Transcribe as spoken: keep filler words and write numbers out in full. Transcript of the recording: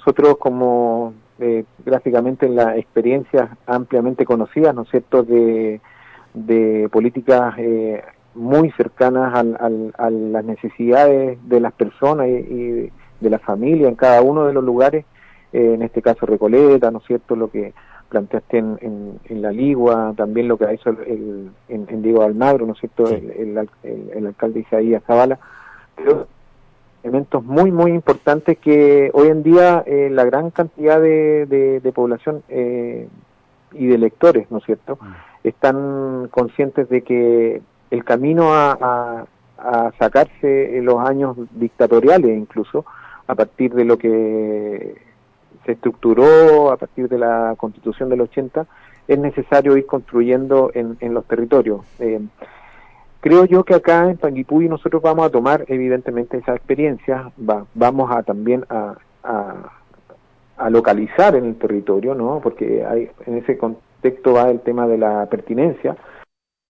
nosotros como eh, gráficamente en las experiencias ampliamente conocidas, ¿no es cierto?, de, de políticas eh, muy cercanas al, al, a las necesidades de las personas y, y de la familia en cada uno de los lugares, eh, en este caso Recoleta, ¿no es cierto?, lo que planteaste en, en, en La Ligua, también lo que ha hecho el, el, en, en Diego Almagro, ¿no es cierto?, Sí. el, el, el, el alcalde Isaías Zavala, pero elementos muy, muy importantes que hoy en día eh, la gran cantidad de, de, de población eh, y de electores, ¿no es cierto?, Mm. están conscientes de que el camino a, a, a sacarse los años dictatoriales incluso, a partir de lo que se estructuró, a partir de la Constitución del ochenta, es necesario ir construyendo en, en los territorios. Eh, creo yo que acá en Panguipulli nosotros vamos a tomar evidentemente esa experiencia, va, vamos a también a, a, a localizar en el territorio, ¿no?, porque hay, en ese contexto va el tema de la pertinencia,